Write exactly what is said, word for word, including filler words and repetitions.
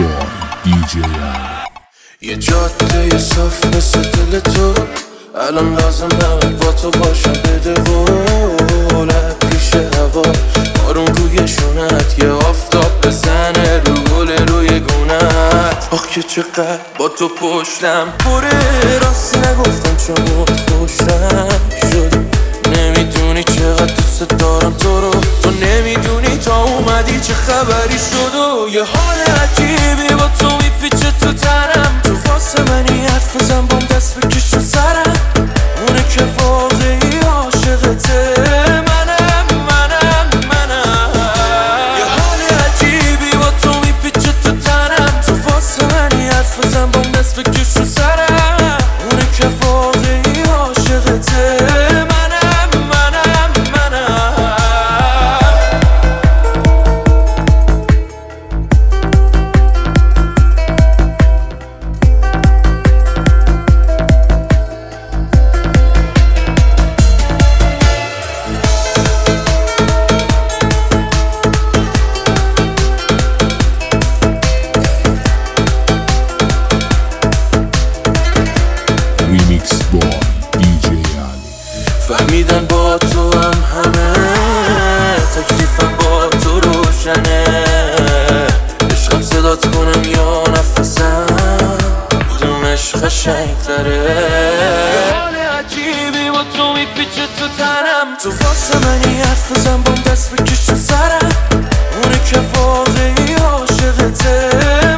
بار دی جی یه جاده صاف مثل دل تو الان لازم نمه با تو باشم بده و پیش هوا بارون روی شونت یه آفتاب بزنه رو گل روی گونت. آخ که چقدر با تو پشتم پره راستی نگفتم چون خوشم شد. نمیدونی چقدر دوست دارم تو رو، تو نمیدونی تا اومدی چه خبری شد و یه حال عجیبی با تو میپیچه تو تنم. تو واسه منی حرف بزن بام دست بکش تو سرم، اونه که واقعی عاشقته منم منم منم. یه حال عجیبی با تو میپیچه تو تنم. تو واسه منی حرف بزن بام دست بکش تو سرم، اونه که واقعی عاشقته ریمیکس بار دی جی علی. فهمیدن با تو هم همه تکلیفم با تو روشنه. عشقم صدات کنم یا نفسم کدومش قشنگ تره. یه حال عجیبی با تو میپیچه تو تنم. تو واسه منی حرف بزن بام دست بکش تو سرم، اونه که واقعی عاشقته